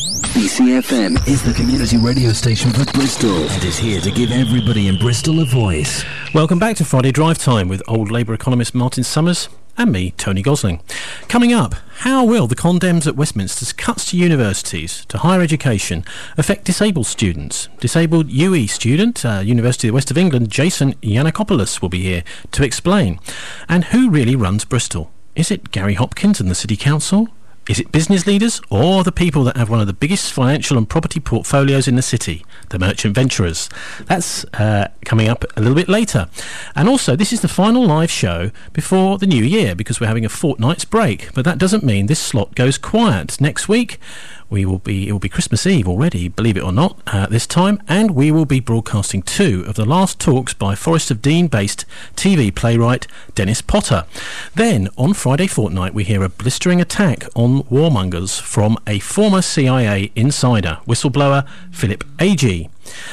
BCFM is the community radio station for Bristol and is here to give everybody in Bristol a voice. Welcome back to Friday Drive Time with old Labour economist Martin Summers and me, Tony Gosling. Coming up, how will the condemns at Westminster's cuts to universities, to higher education, affect disabled students? Disabled UE student, University of the West of England, Jason Yiannakopoulos will be here to explain. And who really runs Bristol? Is it Gary Hopkins and the City Council? Is it business leaders or the people that have one of the biggest financial and property portfolios in the city, the merchant venturers? That's coming up a little bit later. And also, this is the final live show before the new year because we're having a fortnight's break. But that doesn't mean this slot goes quiet. Next week, it will be Christmas Eve already, believe it or not, this time, and we will be broadcasting 2 of the last talks by Forest of Dean-based TV playwright Dennis Potter. Then, on Friday fortnight, we hear a blistering attack on warmongers from a former CIA insider, whistleblower Philip Agee.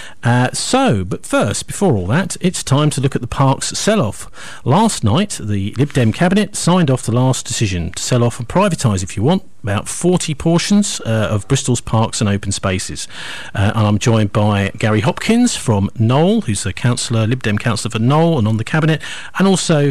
But first, before all that, it's time to look at the parks sell-off. Last night, the Lib Dem Cabinet signed off the last decision to sell off and privatise, if you want, about 40 portions of Bristol's parks and open spaces. And I'm joined by Gary Hopkins from Knowle, who's a councillor, Lib Dem councillor for Knowle and on the Cabinet, and also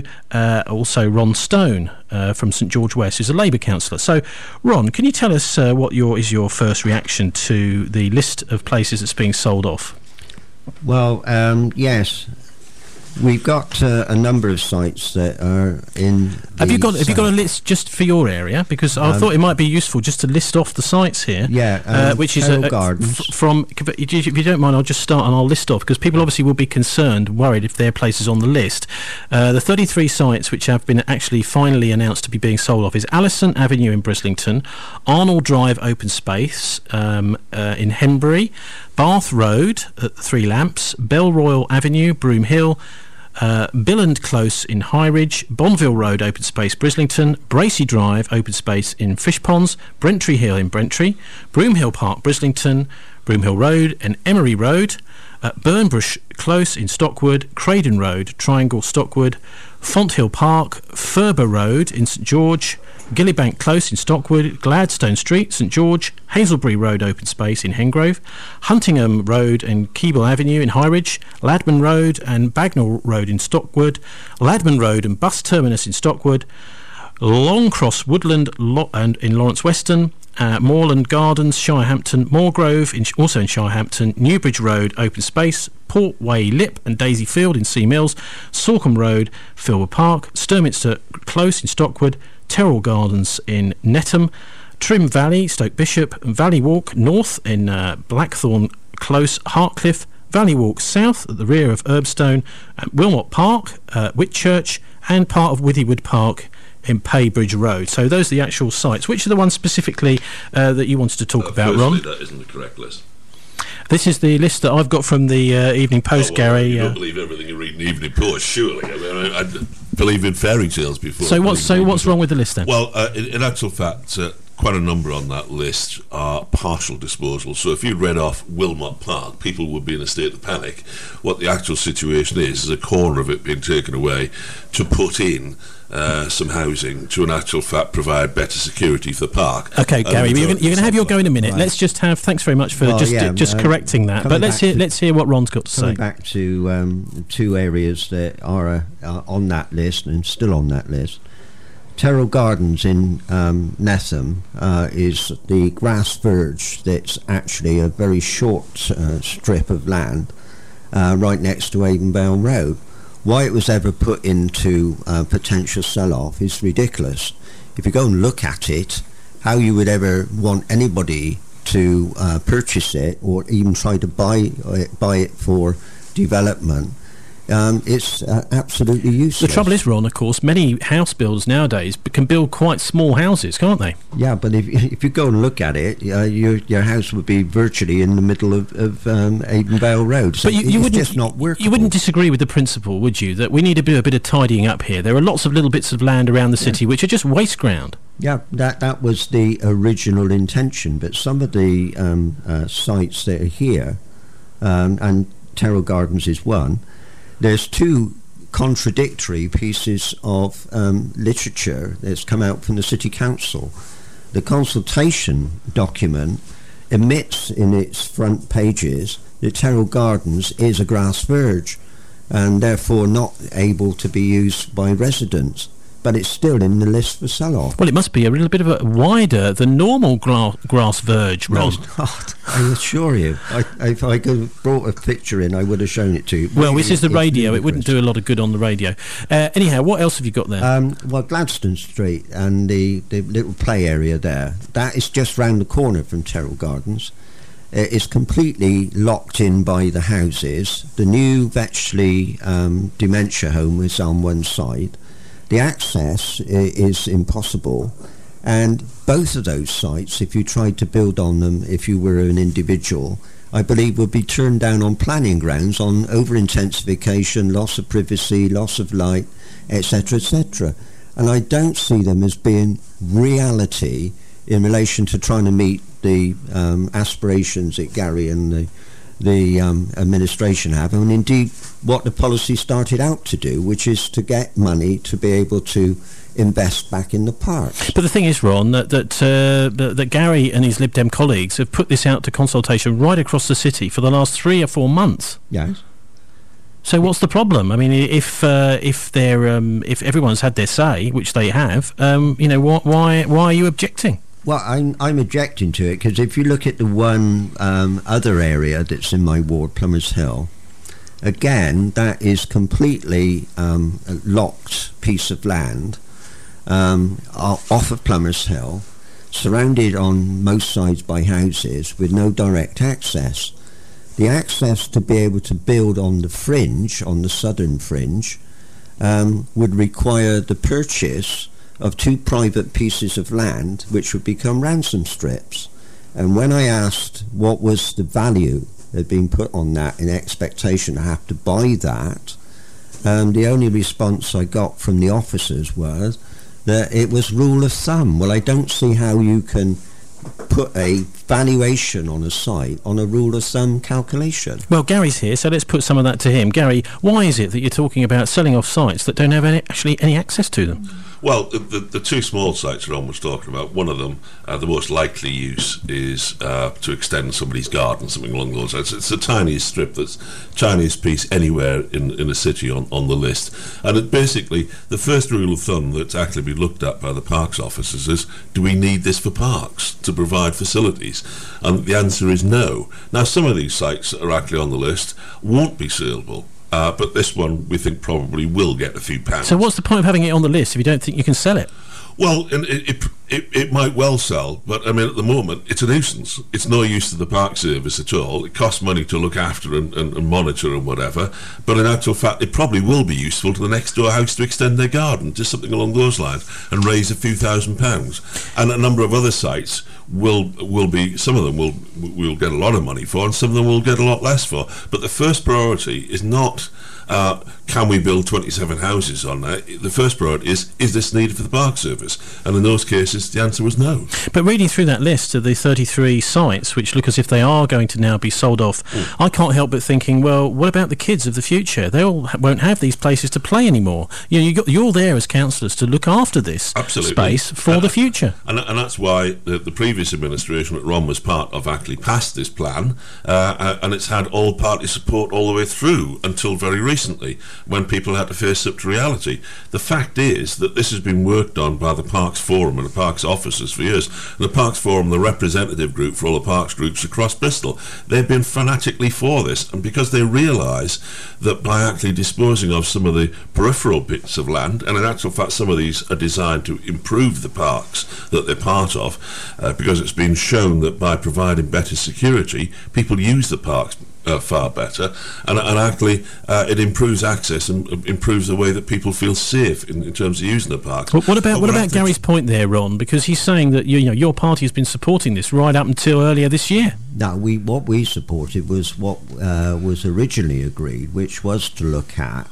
Ron Stone from St George West, who's a Labour councillor. So, Ron, can you tell us what is your first reaction to the list of places that's being sold off? Well, yes, we've got a number of sites that are in. Have you got a list just for your area? Because I thought it might be useful just to list off the sites here. Yeah, which is Gardens. From. If you don't mind, I'll just start and I'll list off because people obviously will be concerned, worried if their place is on the list. The 33 sites which have been actually finally announced to be being sold off is Allison Avenue in Brislington, Arnold Drive Open Space in Henbury, Bath Road at Three Lamps, Belroyal Avenue, Broom Hill, Billand Close in Highridge, Bonville Road Open Space Brislington, Bracey Drive Open Space in Fishponds, Brentry Hill in Brentry, Broomhill Park Brislington, Broomhill Road and Emery Road, Burnbush Close in Stockwood, Craden Road, Triangle Stockwood, Fonthill Park, Ferber Road in St George, Gillibank Close in Stockwood, Gladstone Street, St George, Hazelbury Road Open Space in Hengrove, Huntingham Road and Keble Avenue in Highridge, Ladman Road and Bagnall Road in Stockwood, Ladman Road and Bus Terminus in Stockwood, Longcross Woodland and in Lawrence Weston, Moorland Gardens, Shirehampton, Moorgrove, also in Shirehampton, Newbridge Road Open Space, Portway Lip and Daisy Field in Sea Mills, Salcombe Road, Filbert Park, Sturminster Close in Stockwood, Terrell Gardens in Netham, Trim Valley, Stoke Bishop, Valley Walk North in Blackthorn Close, Hartcliffe, Valley Walk South at the rear of Erbstone, Wilmot Park, Whitchurch and part of Withywood Park in Paybridge Road. So those are the actual sites. Which are the ones specifically that you wanted to talk about, Ron? That isn't the correct list. This is the list that I've got from the Evening Post, Gary. You don't believe everything you read in the Evening Post, surely. I mean, I believe in fairy tales before. So what's wrong with the list then? Well, in actual fact, quite a number on that list are partial disposal. So if you read off Wilmot Park, people would be in a state of panic. What the actual situation is a corner of it being taken away to put in some housing to, in actual fact, provide better security for the park. Okay, Gary, you're going to have your go in a minute. Right. Let's just have. Thanks very much for just correcting that. But let's hear what Ron's got to say. Coming back to 2 areas that are on that list and still on that list. Terrell Gardens in Netham is the grass verge that's actually a very short strip of land right next to Avonvale Road. Why it was ever put into potential sell-off is ridiculous. If you go and look at it, how you would ever want anybody to purchase it or even try to buy it for development, it's absolutely useless. The trouble is, Ron, of course, many house builders nowadays can build quite small houses, can't they? Yeah, but if you go and look at it, your house would be virtually in the middle of Avonvale Road. So but it's just not workable. You wouldn't disagree with the principle, would you, that we need to do a bit of tidying up here? There are lots of little bits of land around the city which are just waste ground. Yeah, that was the original intention, but some of the sites that are here, and Terrell Gardens is one, there's 2 contradictory pieces of literature that's come out from the City Council. The consultation document admits in its front pages that Terrell Gardens is a grass verge and therefore not able to be used by residents. But it's still in the list for sell-off. Well, it must be a little bit of a wider than normal grass verge, Ron. No, it's not. I assure you. If I could have brought a picture in, I would have shown it to you. Well, this is the radio. It wouldn't do a lot of good on the radio. Anyhow, what else have you got there? Well, Gladstone Street and the little play area there, that is just round the corner from Terrell Gardens. It's completely locked in by the houses. The new Vetchley dementia home is on one side. The access is impossible, and both of those sites, if you tried to build on them, if you were an individual, I believe would be turned down on planning grounds on over-intensification, loss of privacy, loss of light, etc., etc. And I don't see them as being reality in relation to trying to meet the aspirations that Gary and the administration have, and indeed what the policy started out to do, which is to get money to be able to invest back in the parks. But the thing is, Ron, that Gary and his Lib Dem colleagues have put this out to consultation right across the city for the last 3 or 4 months. Yes. So what's the problem? I mean, if everyone's had their say, which they have, why are you objecting? Well, I'm objecting to it because if you look at the one other area that's in my ward, Plumbers Hill, again, that is completely a locked piece of land off of Plumbers Hill, surrounded on most sides by houses with no direct access. The access to be able to build on the fringe, on the southern fringe, would require the purchase of 2 private pieces of land which would become ransom strips. And when I asked what was the value that had been put on that in expectation to have to buy that, the only response I got from the officers was that it was rule of thumb. Well, I don't see how you can put a valuation on a site on a rule of thumb calculation. Well, Gary's here, so let's put some of that to him. Gary, why is it that you're talking about selling off sites that don't have any access to them? Well, the 2 small sites Ron was talking about, one of them, the most likely use is to extend somebody's garden, something along those lines. It's the tiniest strip, that's tiniest piece anywhere in a city on the list. And it basically, the first rule of thumb that's actually been looked at by the parks officers is, do we need this for parks to provide facilities? And the answer is no. Now, some of these sites that are actually on the list won't be saleable. But this one, we think, probably will get a few pounds. So what's the point of having it on the list if you don't think you can sell it? Well, it might well sell, but I mean, at the moment, it's a nuisance. It's no use to the park service at all. It costs money to look after and monitor and whatever, but in actual fact, it probably will be useful to the next door house to extend their garden, just something along those lines, and raise a few £1,000s. And a number of other sites will be, some of them will get a lot of money for, and some of them will get a lot less for. But the first priority is not can we build 27 houses on that? The first priority is this needed for the park service? And in those cases, the answer was no. But reading through that list of the 33 sites, which look as if they are going to now be sold off, I can't help but thinking, well, what about the kids of the future? They all won't have these places to play anymore. You're there as councillors to look after this space for the future. And that's why the previous administration that Ron was part of actually passed this plan, and it's had all party support all the way through until very recently, when people had to face up to reality. The fact is that this has been worked on by the Parks Forum and the Parks officers for years. And the Parks Forum, the representative group for all the parks groups across Bristol, they've been fanatically for this, and because they realise that by actually disposing of some of the peripheral bits of land, and in actual fact some of these are designed to improve the parks that they're part of, because it's been shown that by providing better security, people use the parks far better, and actually it improves access and improves the way that people feel safe in terms of using the parks. Well, what about Gary's point there, Ron? Because he's saying that your party has been supporting this right up until earlier this year. No, what we supported was what was originally agreed, which was to look at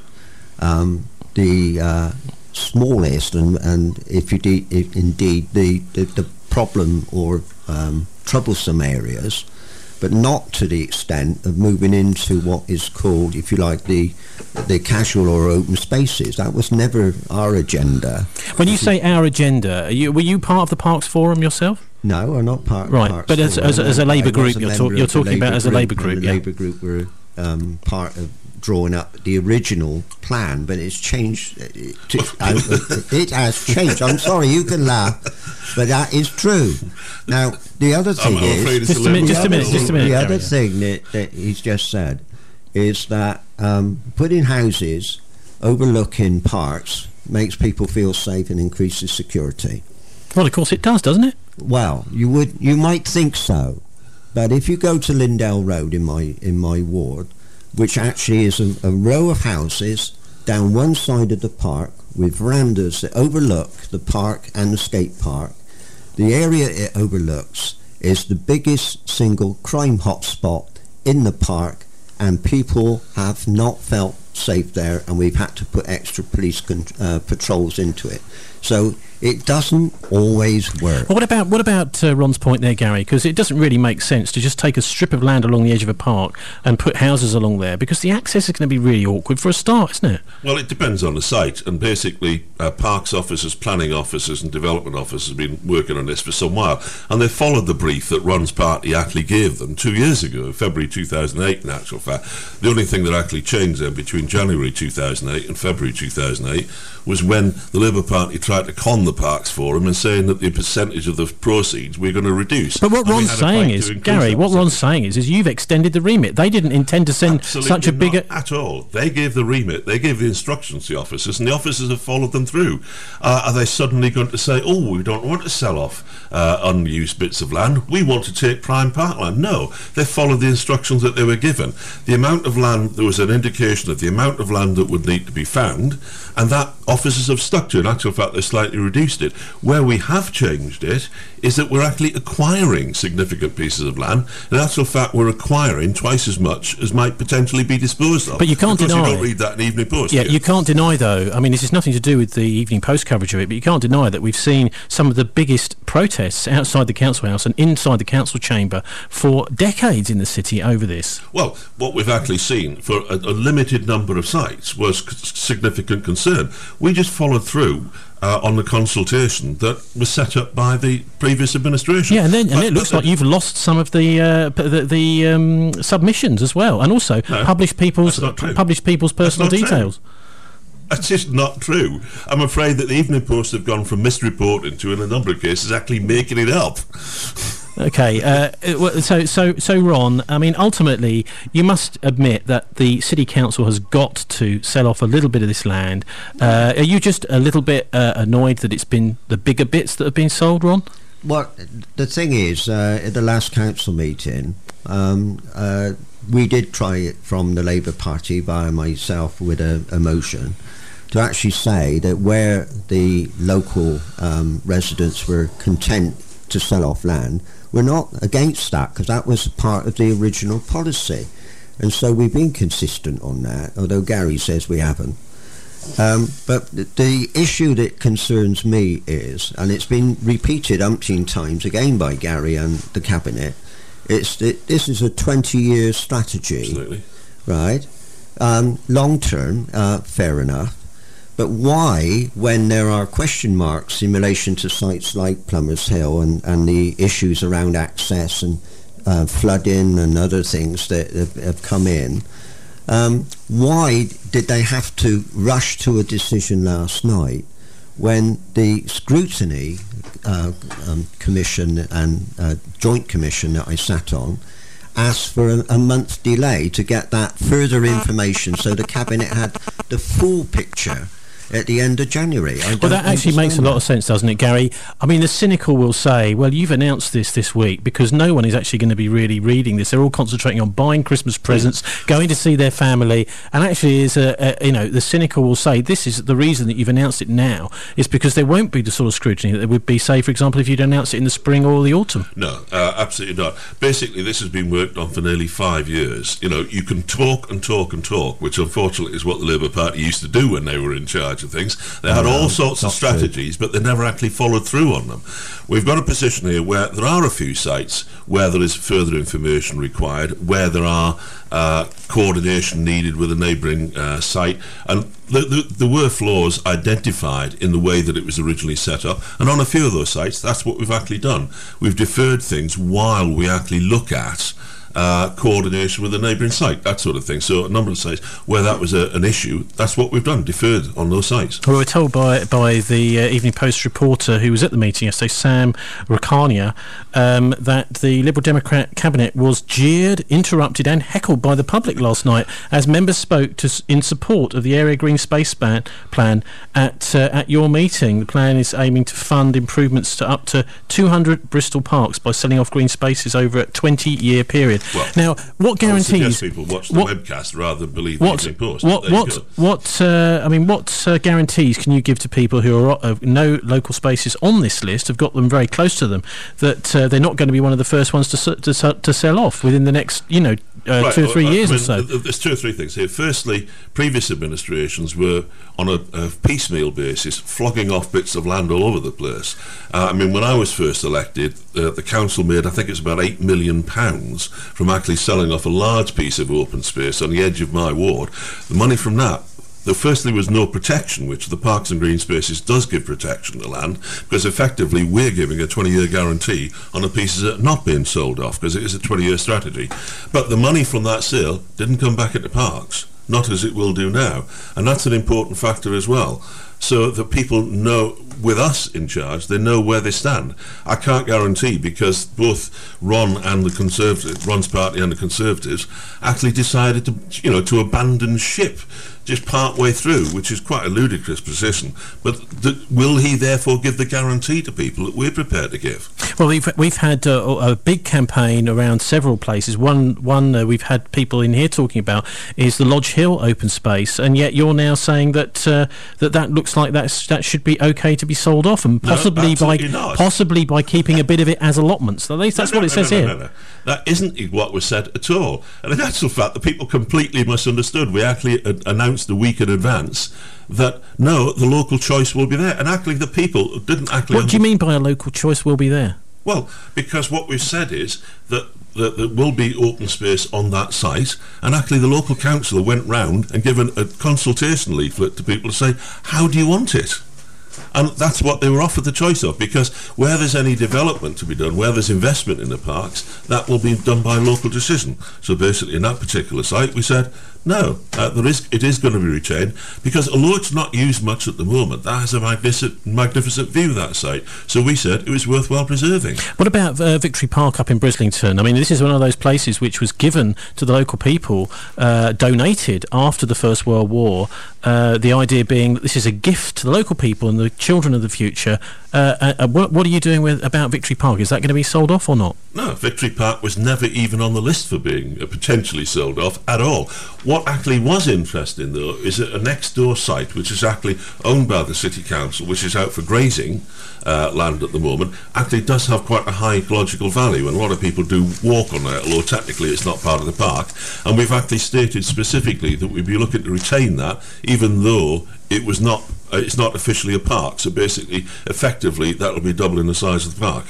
the smallest and if indeed the problem or troublesome areas, but not to the extent of moving into what is called, if you like, the casual or open spaces. That was never our agenda. When you say our agenda, were you part of the Parks Forum yourself? No, we're not part. Right, Parks but as a Labour group, you're talking about as a Labour group. The Labour group were part of drawing up the original plan, but it's changed. It has changed. I'm sorry, you can laugh, but that is true. Now, the other thing is... Just a minute. The other thing that he's just said is that putting houses overlooking parks makes people feel safe and increases security. Well, of course it does, doesn't it? Well, you might think so, but if you go to Lindell Road in my ward, which actually is a row of houses down one side of the park with verandas that overlook the park and the skate park. The area it overlooks is the biggest single crime hotspot in the park, and people have not felt safe there, and we've had to put extra police patrols into it. So it doesn't always work. Well, what about Ron's point there, Gary? Because it doesn't really make sense to just take a strip of land along the edge of a park and put houses along there, because the access is going to be really awkward for a start, isn't it? Well, it depends on the site, and basically parks officers, planning officers and development officers have been working on this for some while, and they followed the brief that Ron's party actually gave them 2 years ago, February 2008 in actual fact. The only thing that actually changed then between January 2008 and February 2008 was when the Labour Party tried to con the Parks Forum and saying that the percentage of the proceeds we're going to reduce. But what Ron's saying is, Gary, what Ron's saying is you've extended the remit. They didn't intend to send such a bigger... at all. They gave the remit, they gave the instructions to the officers, and the officers have followed them through. Are they suddenly going to say, oh, we don't want to sell off unused bits of land, we want to take prime parkland? No, they followed the instructions that they were given. The amount of land, there was an indication of the amount of land that would need to be found, and that officers have stuck to. In actual fact, they slightly reduced it. Where we have changed it is that we're actually acquiring significant pieces of land. In actual fact, we're acquiring twice as much as might potentially be disposed of. But you can't deny... you don't read that in Evening Post. Yeah, you can't deny, though, I mean, this has nothing to do with the Evening Post coverage of it, but you can't deny that we've seen some of the biggest protests outside the council house and inside the council chamber for decades in the city over this. Well, what we've actually seen for a limited number of sites was significant concern. We just followed through on the consultation that was set up by the previous administration. Yeah, and it looks like you've lost some of the submissions as well, and also published people's personal details. That's just not true. I'm afraid that the Evening Post have gone from misreporting to, in a number of cases, actually making it up. Okay, so Ron, I mean, ultimately, you must admit that the City Council has got to sell off a little bit of this land. Are you just a little bit annoyed that it's been the bigger bits that have been sold, Ron? Well, the thing is, at the last council meeting, we did try it from the Labour Party via myself with a motion to actually say that where the local residents were content to sell off land, we're not against that, because that was part of the original policy, and so we've been consistent on that, although Gary says we haven't. But the issue that concerns me is, and it's been repeated umpteen times again by Gary and the Cabinet, it's that this is a 20-year strategy. Absolutely. Right? Long term, fair enough. But why, when there are question marks in relation to sites like Plumbers Hill and the issues around access and flooding and other things that have come in, why did they have to rush to a decision last night when the scrutiny commission and joint commission that I sat on asked for a month delay to get that further information so the Cabinet had the full picture at the end of January? Well, that actually makes a lot of sense, doesn't it, Gary? I mean, the cynical will say, well, you've announced this week, because no one is actually going to be really reading this. They're all concentrating on buying Christmas presents, going to see their family, and actually the cynical will say, this is the reason that you've announced it now, is because there won't be the sort of scrutiny that there would be, say, for example, if you'd announced it in the spring or the autumn. No, absolutely not. Basically, this has been worked on for nearly 5 years. You know, you can talk and talk and talk, which unfortunately is what the Labour Party used to do when they were in charge. bunch of things. They had all sorts of strategies, but they never actually followed through on them. We've got a position here where there are a few sites where there is further information required, where there are coordination needed with a neighbouring site, and there were flaws identified in the way that it was originally set up, and on a few of those sites that's what we've actually done. We've deferred things while we actually look at coordination with a neighbouring site, that sort of thing. So a number of sites where that was an issue, that's what we've done, deferred on those sites. Well, we were told by the Evening Post reporter who was at the meeting yesterday, Sam Rakania, that the Liberal Democrat cabinet was jeered, interrupted and heckled by the public last night as members spoke in support of the Area Green Space plan at your meeting. The plan is aiming to fund improvements to up to 200 Bristol parks by selling off green spaces over a 20-year period. Well, now, what guarantees? I would suggest people watch the webcast rather than believe the Evening Post. What guarantees can you give to people who are no local spaces on this list, have got them very close to them, that they're not going to be one of the first ones to sell off within the next, 2 or 3 years or so? There's 2 or 3 things here. Firstly, previous administrations were on a piecemeal basis flogging off bits of land all over the place. When I was first elected, the council made, I think it's about £8 million from actually selling off a large piece of open space on the edge of my ward. The money from that, firstly, was no protection, which the Parks and Green Spaces does give protection to land, because effectively we're giving a 20-year guarantee on the pieces that are not being sold off, because it is a 20-year strategy. But the money from that sale didn't come back into parks, not as it will do now, and that's an important factor as well. So that people know, with us in charge, they know where they stand. I can't guarantee, because both Ron and the Conservatives, Ron's party and the Conservatives, actually decided to abandon ship just part way through, which is quite a ludicrous position. But will he therefore give the guarantee to people that we're prepared to give? Well, we've had a big campaign around several places. One we've had people in here talking about is the Lodge Hill open space, and yet you're now saying that that looks like that should be okay to be sold off, and possibly by keeping a bit of it as allotments. At least that's what it says here. No. That isn't what was said at all. And in actual fact, the people completely misunderstood. We actually announced a week in advance that no, the local choice will be there, and actually the people didn't actually. What do you mean by a local choice will be there? Well, because what we've said is that there will be open space on that site, and actually the local councillor went round and given a consultation leaflet to people to say, how do you want it? And that's what they were offered the choice of, because where there's any development to be done, where there's investment in the parks, that will be done by local decision. So basically in that particular site we said, no, it is going to be retained, because although it's not used much at the moment, that has a magnificent view of that site. So we said it was worthwhile preserving. What about Victory Park up in Brislington? I mean, this is one of those places which was given to the local people, donated after the First World War, the idea being that this is a gift to the local people and the children of the future. What are you doing about Victory Park? Is that going to be sold off or not? No, Victory Park was never even on the list for being potentially sold off at all. What actually was interesting, though, is that a next door site, which is actually owned by the City Council, which is out for grazing land at the moment, actually does have quite a high ecological value, and a lot of people do walk on it, although technically it's not part of the park. And we've actually stated specifically that we'd be looking to retain that, even though it's not officially a park. So basically, effectively, that'll be doubling the size of the park.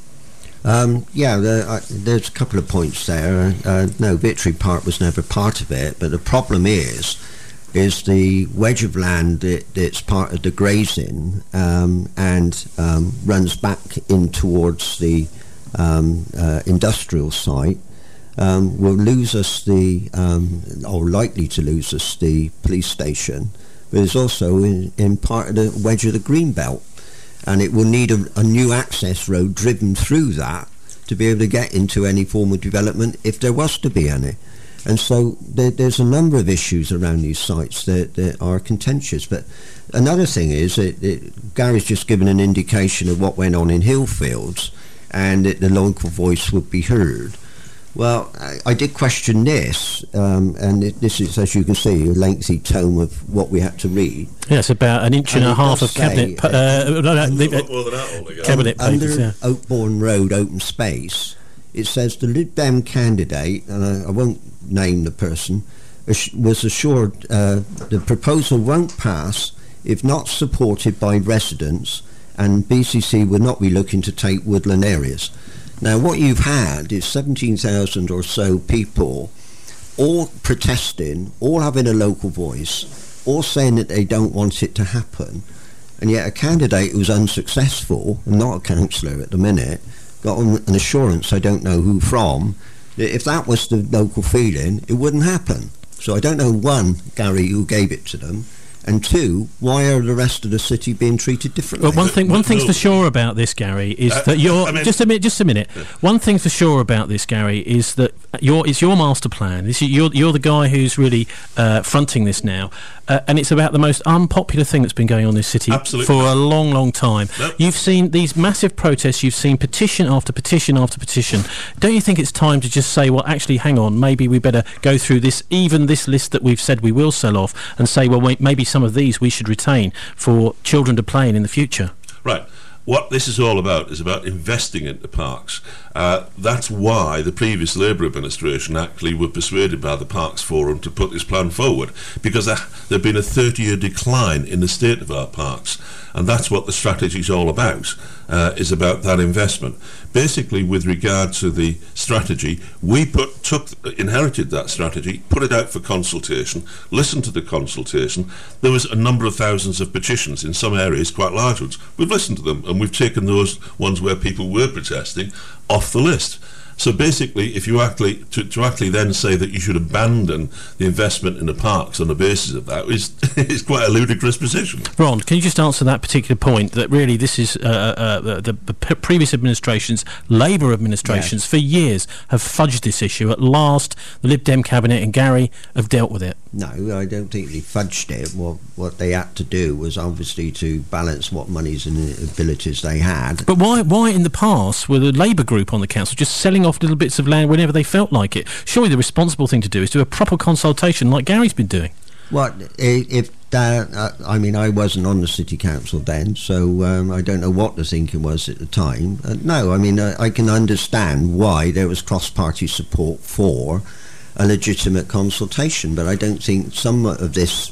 There's a couple of points there. No, Victory Park was never part of it, but the problem is the wedge of land that's part of the grazing and runs back in towards the industrial site will lose us or likely to lose us the police station, but it's also in part of the wedge of the green belt. And it will need a new access road driven through that to be able to get into any form of development if there was to be any. And so there's a number of issues around these sites that are contentious. But another thing is Gary's just given an indication of what went on in Hillfields, and that the local voice would be heard. Well, I did question this, and this is, as you can see, a lengthy tome of what we had to read. Yeah, it's about an inch and a half of cabinet cabinet papers. Under Oakbourne Road open space, it says the Lib Dem candidate, and I won't name the person, was assured the proposal won't pass if not supported by residents, and BCC would not be looking to take woodland areas. Now, what you've had is 17,000 or so people all protesting, all having a local voice, all saying that they don't want it to happen, and yet a candidate who's unsuccessful, and not a councillor at the minute, got an assurance, I don't know who from, that if that was the local feeling, it wouldn't happen. So I don't know, one, Gary, who gave it to them, and two, why are the rest of the city being treated differently? Well, one thing's for sure about this, Gary, is that you're... just a minute. One thing for sure about this, Gary, is that it's your master plan. You're the guy who's really fronting this now, and it's about the most unpopular thing that's been going on in this city for a long, long time. Nope. You've seen these massive protests. You've seen petition after petition after petition. Don't you think it's time to just say, well, actually, hang on, maybe we better go through this list that we've said we will sell off, and say, well, wait, maybe some of these we should retain for children to play in the future? Right. What this is all about is about investing into parks. That's why the previous Labour administration actually were persuaded by the Parks Forum to put this plan forward, because there had been a 30-year decline in the state of our parks, and that's what the strategy is all about, is about that investment. Basically, with regard to the strategy, we inherited that strategy, put it out for consultation, listened to the consultation. There was a number of thousands of petitions, in some areas quite large ones. We've listened to them, and we've taken those ones where people were protesting off the list. So basically, if you actually then say that you should abandon the investment in the parks on the basis of that is quite a ludicrous position. Ron, can you just answer that particular point, that really this is the previous administrations, Labour administrations, for years have fudged this issue. At last, the Lib Dem cabinet and Gary have dealt with it. No, I don't think they fudged it. What they had to do was obviously to balance what monies and abilities they had. But why in the past were the Labour group on the council just selling off little bits of land whenever they felt like it? Surely the responsible thing to do is do a proper consultation like Gary's been doing. Well, if that, I mean, I wasn't on the city council then, so I don't know what the thinking was at the time. No, I mean, I can understand why there was cross-party support for a legitimate consultation, but I don't think some of this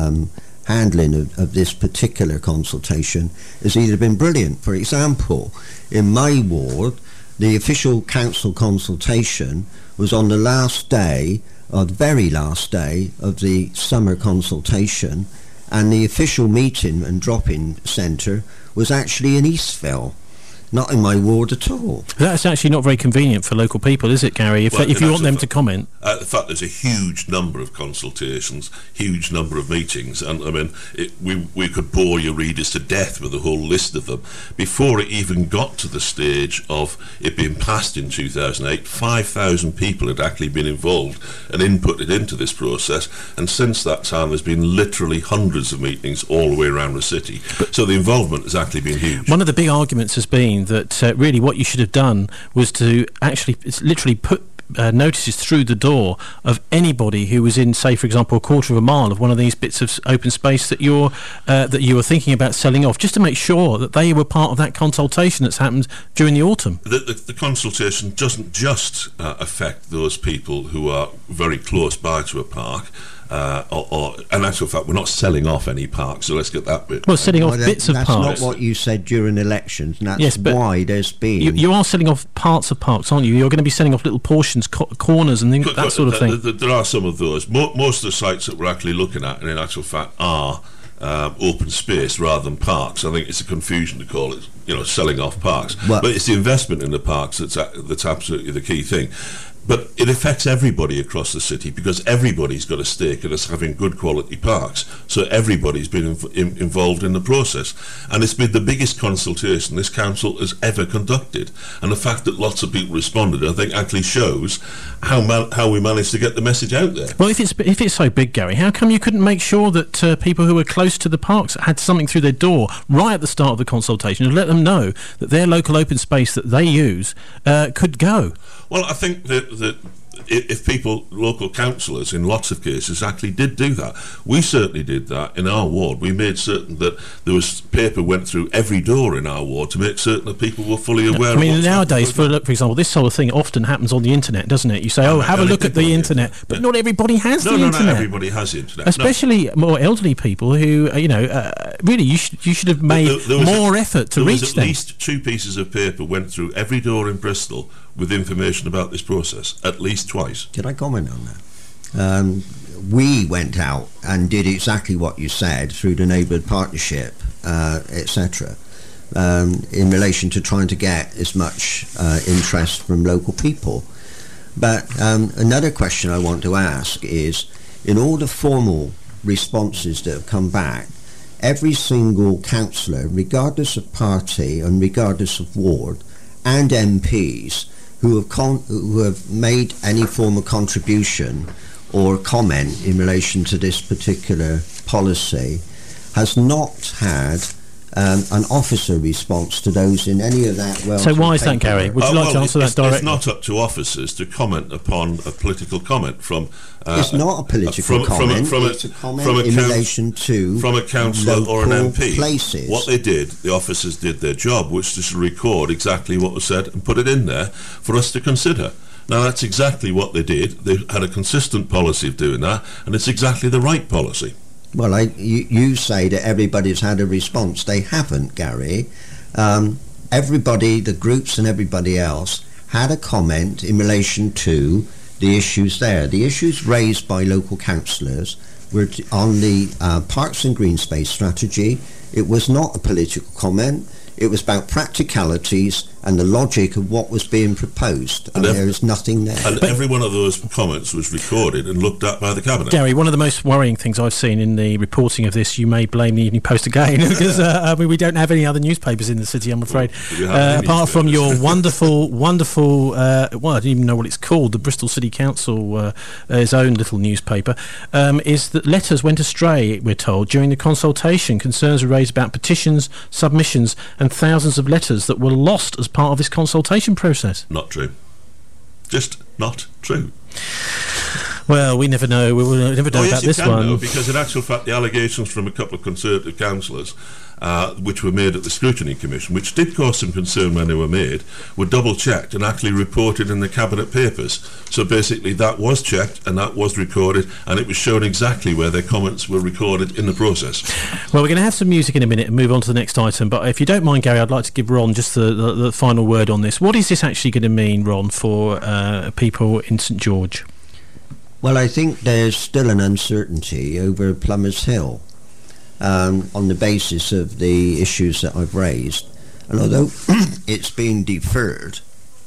handling of this particular consultation has either been brilliant. For example, in my ward, the official council consultation was on the last day, or the very last day of the summer consultation, and the official meeting and drop-in centre was actually in Eastville, not in my ward at all. That's actually not very convenient for local people, is it, Gary? If you want them to comment. The fact there's a huge number of consultations, huge number of meetings, and I mean, we could bore your readers to death with a whole list of them. Before it even got to the stage of it being passed in 2008, 5,000 people had actually been involved and inputted into this process, and since that time there's been literally hundreds of meetings all the way around the city. So the involvement has actually been huge. One of the big arguments has been that really what you should have done was to actually literally put notices through the door of anybody who was in, say, for example, a quarter of a mile of one of these bits of open space that you were thinking about selling off, just to make sure that they were part of that consultation that's happened during the autumn. The consultation doesn't just affect those people who are very close by to a park. In actual fact, we're not selling off any parks, so let's get that bit. Well, selling off bits of parks. That's not what you said during elections, and that's why there's been... You are selling off parts of parks, aren't you? You're going to be selling off little portions, corners and things, that sort of thing. There are some of those. Most of the sites that we're actually looking at, and in actual fact, are open space rather than parks. I think it's a confusion to call it, selling off parks. But it's the investment in the parks that's absolutely the key thing. But it affects everybody across the city, because everybody's got a stake in us having good quality parks. So everybody's been involved in the process. And it's been the biggest consultation this council has ever conducted. And the fact that lots of people responded, I think, actually shows how we managed to get the message out there. Well, if it's so big, Gary, how come you couldn't make sure that people who were close to the parks had something through their door right at the start of the consultation and let them know that their local open space that they use could go? Well, I think that that if people, local councillors in lots of cases, actually did do that. We certainly did that in our ward. We made certain that there was paper went through every door in our ward to make certain that people were fully aware. I mean, nowadays, for example, this sort of thing often happens on the internet, doesn't it? You say, "Oh, have a look at the internet," but not everybody has the internet. Not everybody has the internet, especially more elderly people who, really, you should have made more effort to reach them. At least 2 pieces of paper went through every door in Bristol with information about this process, at least twice. Can I comment on that? We went out and did exactly what you said through the neighbourhood partnership, etc., in relation to trying to get as much interest from local people. But another question I want to ask is, in all the formal responses that have come back, every single councillor, regardless of party and regardless of ward, and MPs who have made any form of contribution or comment in relation to this particular policy, has not had an officer response to those in any of that. So why is that, Gary? Would you like to answer that directly? It's not up to officers to comment upon a political comment from. It's not a political comment. It's a comment in relation to from a councillor or an MP. Places. What they did, the officers did their job, which is to record exactly what was said and put it in there for us to consider. Now, that's exactly what they did. They had a consistent policy of doing that, and it's exactly the right policy. Well, you say that everybody's had a response. They haven't, Gary. Everybody, the groups and everybody else, had a comment in relation to the issues there. The issues raised by local councillors were on the Parks and Green Space strategy. It was not a political comment. It was about practicalities and the logic of what was being proposed, and there is nothing there. And every one of those comments was recorded and looked at by the Cabinet. Gary, one of the most worrying things I've seen in the reporting of this, you may blame the Evening Post again, because we don't have any other newspapers in the city, I'm afraid, apart from your wonderful, I don't even know what it's called, the Bristol City Council, his own little newspaper, is that letters went astray, we're told, during the consultation. Concerns were raised about petitions, submissions, and thousands of letters that were lost as part of this consultation process. Not true. Just not true. Well, we never know. We will never know about this one. Know, because in actual fact, the allegations from a couple of Conservative councillors, which were made at the Scrutiny Commission, which did cause some concern when they were made, were double-checked and actually reported in the Cabinet papers. So basically that was checked and that was recorded, and it was shown exactly where their comments were recorded in the process. Well, we're going to have some music in a minute and move on to the next item, but if you don't mind, Gary, I'd like to give Ron just the final word on this. What is this actually going to mean, Ron, for people in St George? Well, I think there's still an uncertainty over Plumbers Hill on the basis of the issues that I've raised. And although it's being deferred,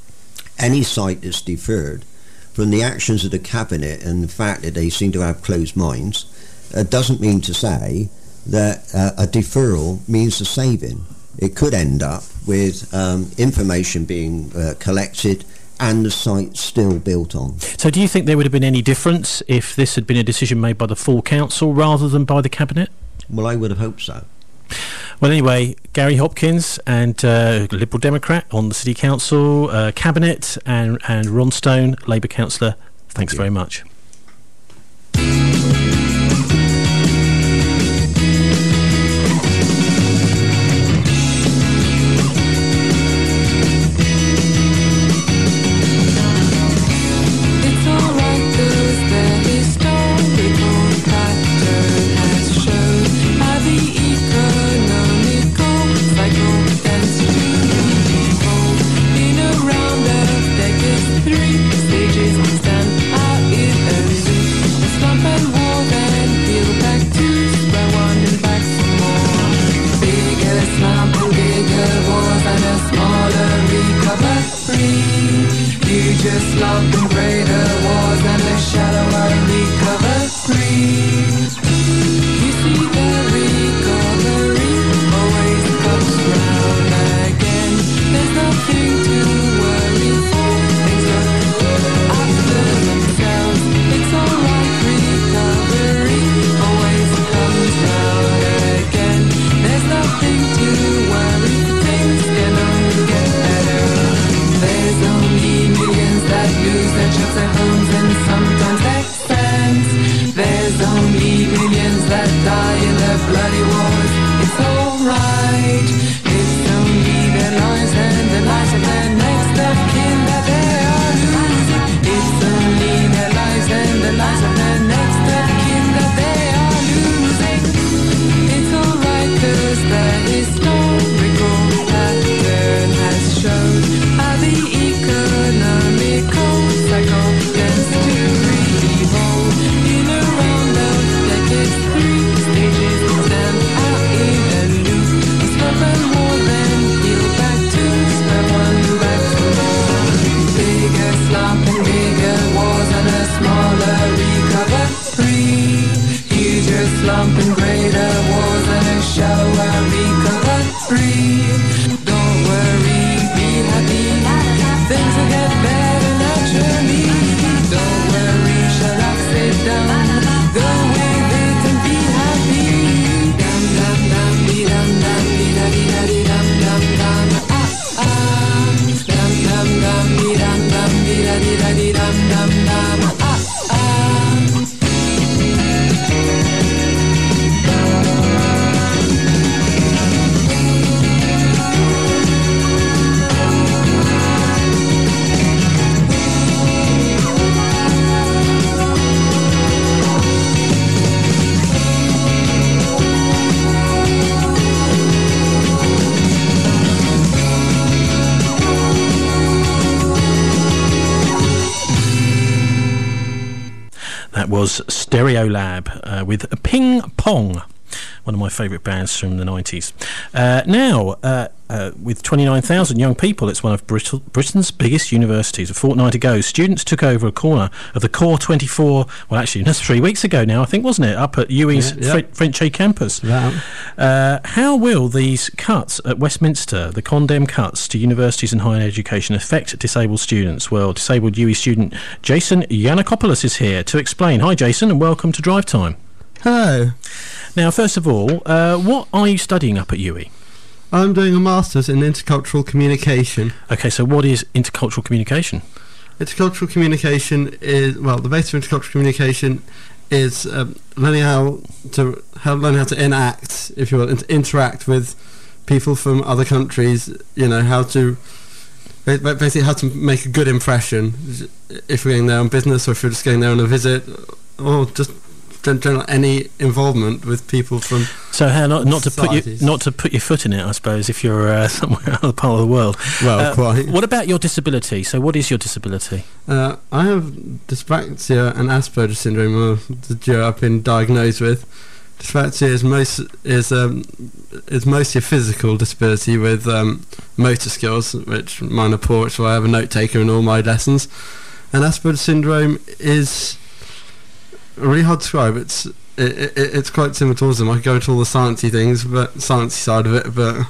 any site that's deferred, from the actions of the Cabinet and the fact that they seem to have closed minds, doesn't mean to say that a deferral means a saving. It could end up with information being collected and the site still built on. So do you think there would have been any difference if this had been a decision made by the full council rather than by the Cabinet? Well, I would have hoped so. Well, anyway, Gary Hopkins, and Liberal Democrat on the City Council, Cabinet, and Ron Stone, Labour Councillor, thanks very much. Just love and greater wars and the shallower recover free. You see the recovery always comes round again. There's nothing to worry for. Things look good after themselves. It's alright, recovery always comes round again. There's nothing to worry, things can only get better. There's only millions that lose their job. can sometimes make sense. There's only millions that die in the bloody wars. It's alright. It's only their lives and the lives of their next of kin that they are losing. It's only their lives and the lives of their next of kin that they are losing. It's alright 'cause the historical pattern has shown how the economical cycle tends to revolve in a round of decades. 3 stages stand out in a loop. It's further more than heal back to spread one back to more. Bigger slump and bigger wars and a smaller recovery. Huger slump and greater wars and a shallower recovery. Don't worry, be happy. Things will get better naturally. Don't worry, shut up, sit down. Go with it and be happy. Dum dum dum dee dum dum dee da dee da dee dum dum dum dum dum dum dee dum dum dee da dee da dee dum dum dum That was Stereolab with Ping Pong, one of my favourite bands from the 90s. Now, with 29,000 young people, it's one of Britain's biggest universities. A fortnight ago, students took over a corner of the Core 24, well, actually, that's 3 weeks ago now, I think, wasn't it, up at UWE's Frenchy campus. How will these cuts at Westminster, the condemned cuts to universities and higher education, affect disabled students? Well, disabled UWE student Jason Yanakopoulos is here to explain. Hi, Jason, and welcome to Drive Time. Hello. Now, first of all, what are you studying up at UWE? I'm doing a Masters in Intercultural Communication. Okay, so what is intercultural communication? Intercultural communication is, well, the base of intercultural communication is learning how to enact, if you will, and to interact with people from other countries. You know, how to basically how to make a good impression if you're going there on business, or if you're just going there on a visit, or just general any involvement with people from. So how not to put your foot in it, I suppose, if you're somewhere other part of the world. Well, quite. What about your disability? So what is your disability? I have dyspraxia and Asperger's syndrome, the duo I've been diagnosed with. Dyspraxia is mostly a physical disability with motor skills, which mine are poor, so I have a note taker in all my lessons. And Asperger's syndrome is really hard to describe. It's quite similar to autism. I could go into all the sciencey things, but sciencey side of it, but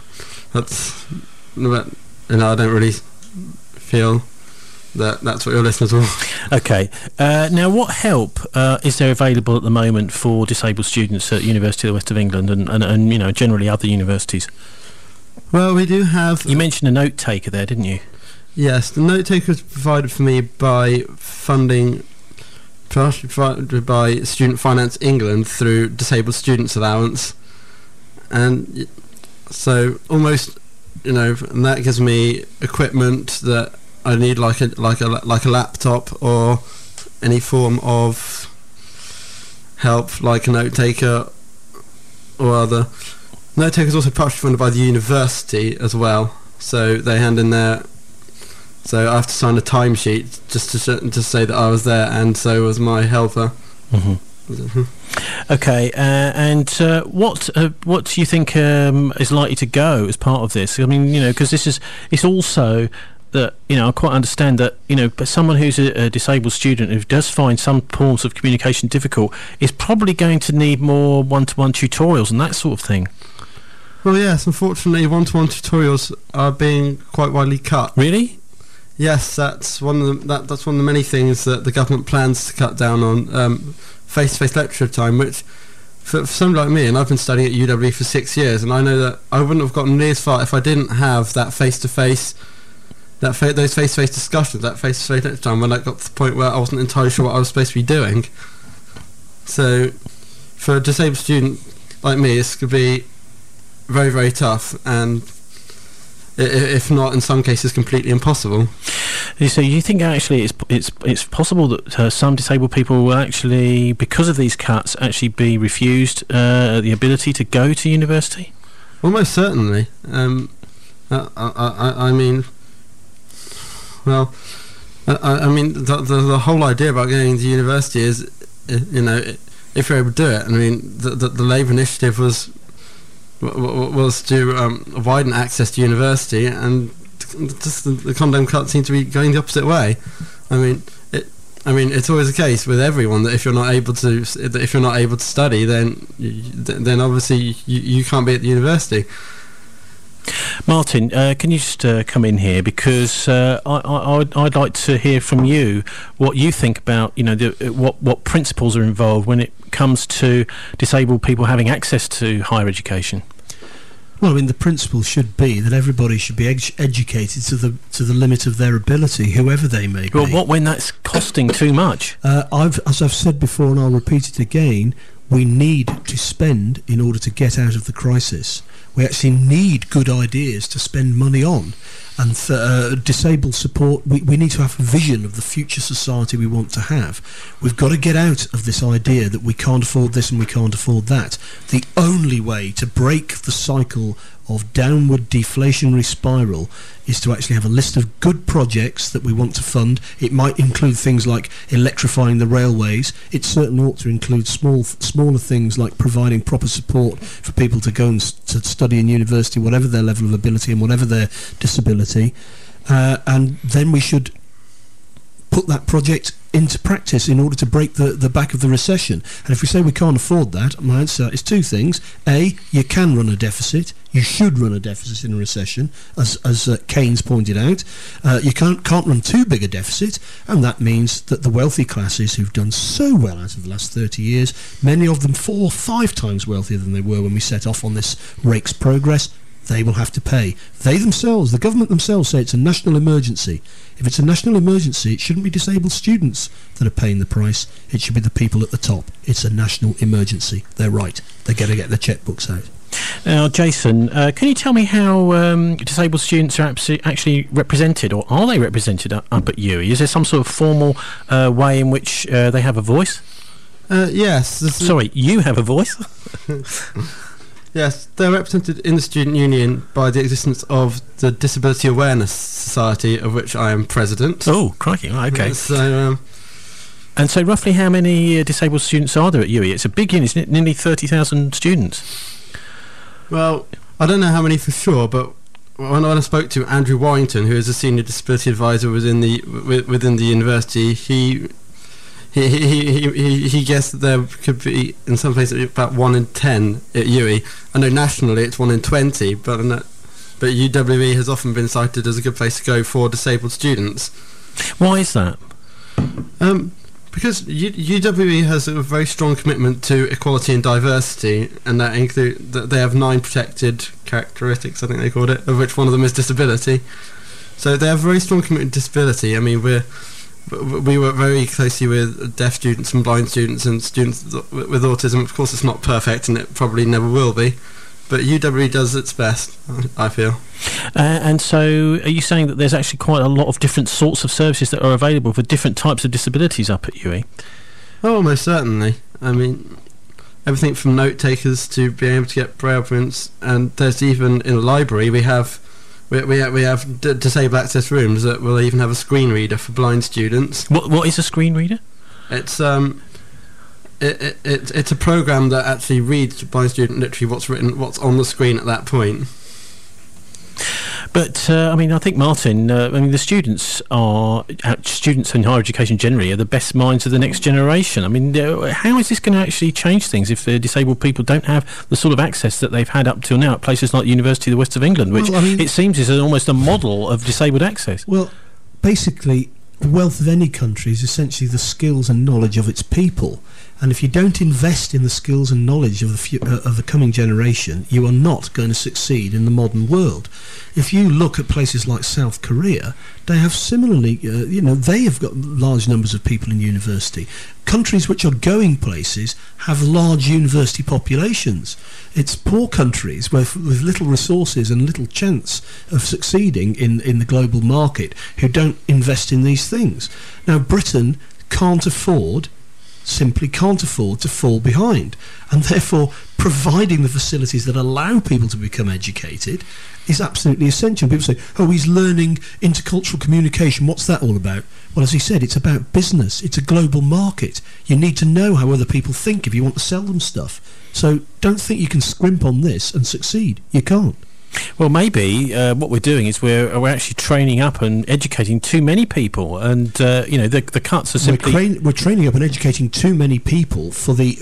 I don't really feel that's what your listeners will. Okay. Now, what help is there available at the moment for disabled students at University of the West of England and you know, generally other universities? Well, we do have. You mentioned a note taker there, didn't you? Yes, the note taker is provided for me by funding. Partially provided by Student Finance England through Disabled Students Allowance, and so almost, you know, and that gives me equipment that I need, like a laptop or any form of help, like a note taker or other. Note taker is also partially funded by the university as well, so they hand in their. So I have to sign a timesheet just to say that I was there, and so was my helper. Mm-hmm. Okay, and what do you think is likely to go as part of this? I mean, you know, because it's also that, you know, I quite understand that, you know, but someone who's a disabled student who does find some forms of communication difficult is probably going to need more one-to-one tutorials and that sort of thing. Well, yes, unfortunately, one-to-one tutorials are being quite widely cut. Really? Yes, that's one of the many things that the government plans to cut down on face-to-face lecture time, which for somebody like me, and I've been studying at UWE for 6 years, and I know that I wouldn't have gotten near as far if I didn't have that face-to-face those face-to-face discussions, that face-to-face next time, when I got to the point where I wasn't entirely sure what I was supposed to be doing. So, for a disabled student like me, this could be very, very tough, and if not, in some cases, completely impossible. So you think actually it's possible that some disabled people will actually, because of these cuts, actually be refused the ability to go to university? Almost certainly. I mean, well, I mean, the whole idea about going to university is, you know, if you're able to do it. I mean, the Labour initiative was to widen access to university, and just the condemned cuts seem to be going the opposite way. I mean, it's always the case with everyone that if you're not able to study, then obviously you can't be at the university. Martin, can you just come in here, because I'd like to hear from you what you think about, you know, what principles are involved when it comes to disabled people having access to higher education. Well, I mean, the principle should be that everybody should be educated to the limit of their ability, whoever they may be. Well, what when that's costing too much? As I've said before, and I'll repeat it again, we need to spend in order to get out of the crisis. We actually need good ideas to spend money on. And disabled support, we need to have a vision of the future society we want to have. We've got to get out of this idea that we can't afford this and we can't afford that. The only way to break the cycle of downward deflationary spiral is to actually have a list of good projects that we want to fund. It might include things like electrifying the railways. It certainly ought to include smaller things like providing proper support for people to go and to study in university, whatever their level of ability and whatever their disability. And then we should put that project into practice in order to break the back of the recession. And if we say we can't afford that, my answer is two things. A, you can run a deficit. You should run a deficit in a recession, as Keynes pointed out. You can't run too big a deficit, and that means that the wealthy classes who've done so well out of the last 30 years, many of them 4 or 5 times wealthier than they were when we set off on this rake's progress, they will have to pay. They themselves, the government themselves, say it's a national emergency. If it's a national emergency, it shouldn't be disabled students that are paying the price. It should be the people at the top. It's a national emergency. They're right. They've got to get their checkbooks out. Now, Jason, can you tell me how disabled students are actually represented, or are they represented up at UWE? Is there some sort of formal way in which they have a voice? Yes. Sorry, you have a voice? Yes, they're represented in the Student Union by the existence of the Disability Awareness Society, of which I am president. Oh, crikey, okay. So, and so roughly how many disabled students are there at UWE? It's a big unit, isn't it? Nearly 30,000 students. Well, I don't know how many for sure, but when I spoke to Andrew Warrington, who is a senior disability advisor within the university, he guessed that there could be, in some places, about 1 in 10 at UWE. I know nationally it's 1 in 20, but UWE has often been cited as a good place to go for disabled students. Why is that? Because UWE has a very strong commitment to equality and diversity, and that they have 9 protected characteristics, I think they called it, of which one of them is disability. So they have a very strong commitment to disability. I mean, we work very closely with deaf students and blind students and students with autism. Of course, it's not perfect, and it probably never will be, but UWE does its best, I feel. And so are you saying that there's actually quite a lot of different sorts of services that are available for different types of disabilities up at UWE? Oh, most certainly. I mean, everything from note takers to being able to get braille prints, and there's even in the library we have disabled access rooms that will even have a screen reader for blind students. What is a screen reader? It's it's a program that actually reads to a blind student literally what's on the screen at that point. But I mean, I think Martin, the students in higher education generally are the best minds of the next generation. I mean, how is this going to actually change things if disabled people don't have the sort of access that they've had up till now at places like the University of the West of England, which it seems is almost a model of disabled access? Well, basically, the wealth of any country is essentially the skills and knowledge of its people. And if you don't invest in the skills and knowledge of the coming generation, you are not going to succeed in the modern world. If you look at places like South Korea, they have similarly, they have got large numbers of people in university. Countries which are going places have large university populations. It's poor countries with little resources and little chance of succeeding in the global market who don't invest in these things. Now, Britain simply can't afford to fall behind, and therefore providing the facilities that allow people to become educated is absolutely essential. People say, oh, he's learning intercultural communication, what's that all about? Well, as he said, it's about business. It's a global market. You need to know how other people think if you want to sell them stuff. So don't think you can scrimp on this and succeed. You can't. Well, maybe what we're doing is we're actually training up and educating too many people, and the cuts are simply we're training up and educating too many people for the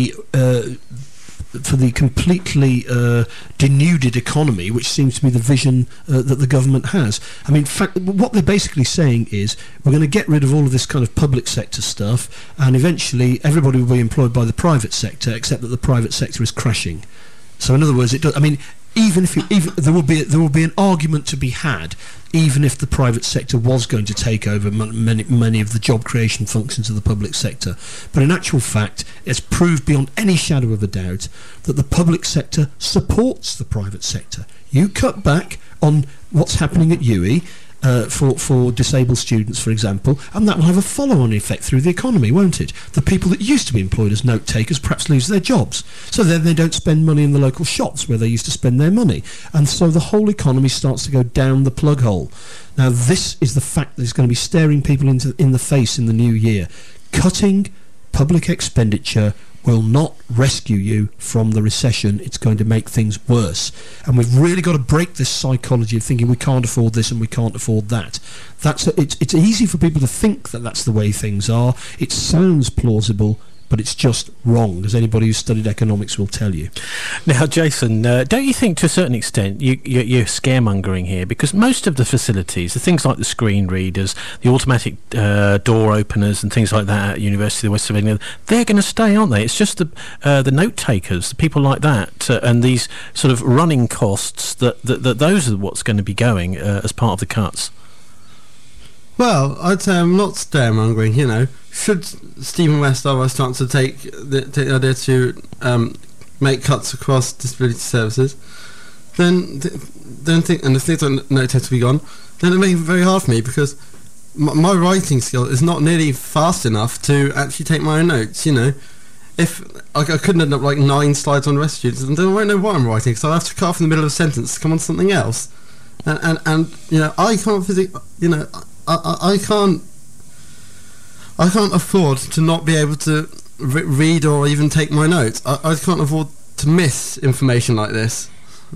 completely denuded economy, which seems to be the vision that the government has. I mean, what they're basically saying is we're going to get rid of all of this kind of public sector stuff, and eventually everybody will be employed by the private sector, except that the private sector is crashing. So, in other words, even there will be an argument to be had, even if the private sector was going to take over many of the job creation functions of the public sector. But in actual fact, it's proved beyond any shadow of a doubt that the public sector supports the private sector. You cut back on what's happening at UWE for disabled students, for example, and that will have a follow-on effect through the economy, won't it? The people that used to be employed as note takers perhaps lose their jobs, so then they don't spend money in the local shops where they used to spend their money, and so the whole economy starts to go down the plug hole. Now, this is the fact that is going to be staring people in the face in the new year. Cutting public expenditure will not rescue you from the recession. It's going to make things worse. And we've really got to break this psychology of thinking we can't afford this and we can't afford that. It's easy for people to think that that's the way things are. It sounds plausible, but it's just wrong, as anybody who's studied economics will tell you. Now, Jason, don't you think to a certain extent you're scaremongering here? Because most of the facilities, the things like the screen readers, the automatic door openers and things like that at University of West of England, they're going to stay, aren't they? It's just the note takers, the people like that, and these sort of running costs, that those are what's going to be going as part of the cuts. Well, I'd say I'm not scaremongering, Should Stephen West ever start to take the idea to make cuts across disability services, then think, and if things like note takers will be gone, then it makes it very hard for me, because my writing skill is not nearly fast enough to actually take my own notes, If I couldn't end up like 9 slides on rest students, and then I won't know what I'm writing, because I'll have to cut off in the middle of a sentence to come on to something else. And I can't physically, I can't afford to not be able to read or even take my notes. I can't afford to miss information like this.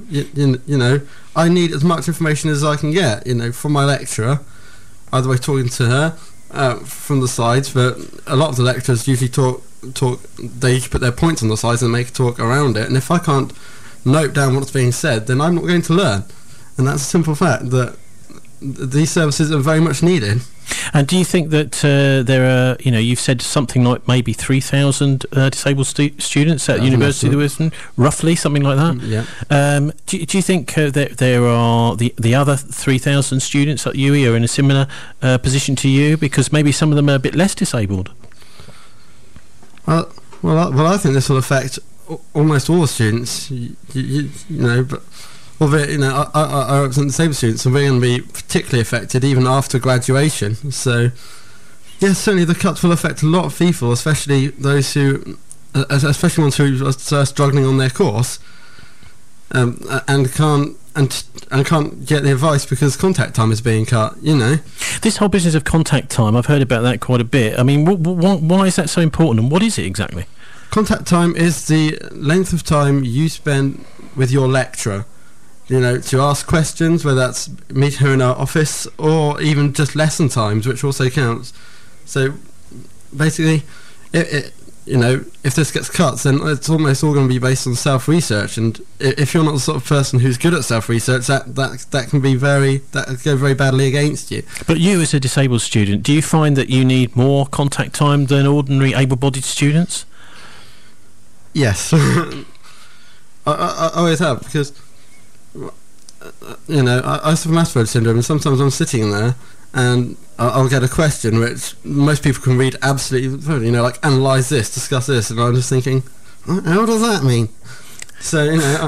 I need as much information as I can get, from my lecturer, either way talking to her from the slides. But a lot of the lecturers usually talk. They put their points on the slides and make a talk around it. And if I can't note down what's being said, then I'm not going to learn. And that's a simple fact that these services are very much needed. And do you think that there are, you've said something like maybe 3,000 disabled students at University of Wisdom, roughly, something like that? Yeah. Do you think that there are the other 3,000 students at UWE are in a similar position to you? Because maybe some of them are a bit less disabled. Well, I think this will affect almost all the students, but... I represent disabled students, and we're going to be particularly affected even after graduation. So, yes, certainly the cuts will affect a lot of people, especially those especially ones who are struggling on their course, and can't get the advice because contact time is being cut. This whole business of contact time, I've heard about that quite a bit. I mean, why is that so important, and what is it exactly? Contact time is the length of time you spend with your lecturer. To ask questions, whether that's meeting her in our office or even just lesson times, which also counts. So basically, if this gets cut, then it's almost all going to be based on self-research. And if you're not the sort of person who's good at self-research, that can go very badly against you. But you, as a disabled student, do you find that you need more contact time than ordinary able-bodied students? Yes. I always have, because I suffer from Asperger's syndrome, and sometimes I'm sitting there and I'll get a question which most people can read absolutely, like analyse this, discuss this, and I'm just thinking, how does that mean? So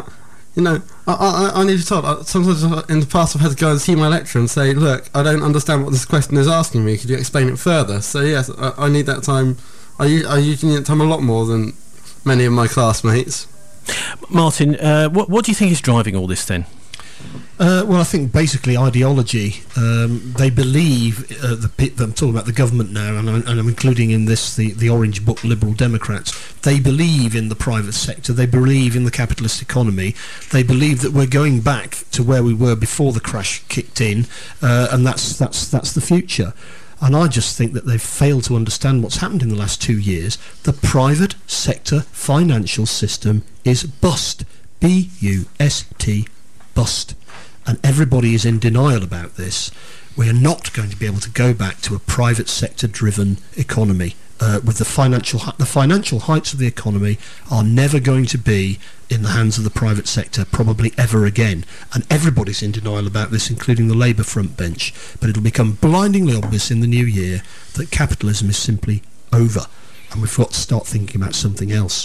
I need to talk. Sometimes in the past I've had to go and see my lecturer and say, look, I don't understand what this question is asking me, could you explain it further? So yes, I need that time. I usually need that time a lot more than many of my classmates. Martin, what do you think is driving all this then? Well, I think basically ideology. They believe, I'm talking about the government now, and I'm including in this the Orange Book Liberal Democrats. They believe in the private sector. They believe in the capitalist economy. They believe that we're going back to where we were before the crash kicked in, and that's the future. And I just think that they've failed to understand what's happened in the last 2 years. The private sector financial system is bust. B-U-S-T, bust. And everybody is in denial about this. We are not going to be able to go back to a private sector driven economy. With the financial heights of the economy are never going to be in the hands of the private sector, probably ever again. And everybody's in denial about this, including the Labour front bench. But it'll become blindingly obvious in the new year that capitalism is simply over, and we've got to start thinking about something else.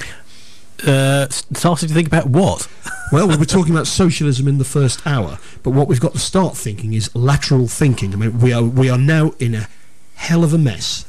Starting to think about what? Well, we were talking about socialism in the first hour, but what we've got to start thinking is lateral thinking. I mean, we are now in a hell of a mess,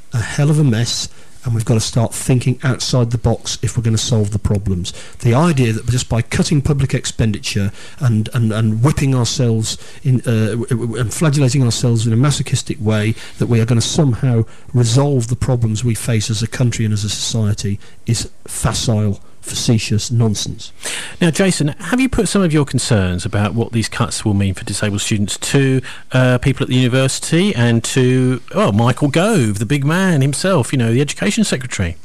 and we've got to start thinking outside the box if we're going to solve the problems. The idea that just by cutting public expenditure and whipping ourselves in and flagellating ourselves in a masochistic way, that we are going to somehow resolve the problems we face as a country and as a society is facile, facetious nonsense. Now, Jason, have you put some of your concerns about what these cuts will mean for disabled students to people at the university and to Michael Gove, the big man himself, the Education Secretary?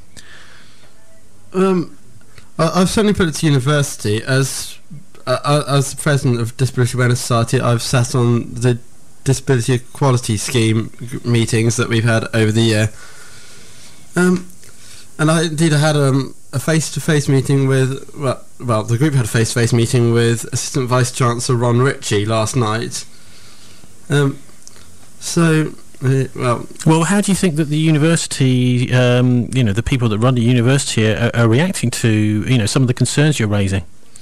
I've certainly put it to university. As the president of Disability Awareness Society, I've sat on the Disability Equality Scheme meetings that we've had over the year. And I indeed had a face-to-face meeting with, well, the group had a face-to-face meeting with Assistant Vice-Chancellor Ron Ritchie last night. Well, how do you think that the university, the people that run the university are reacting to, some of the concerns you're raising?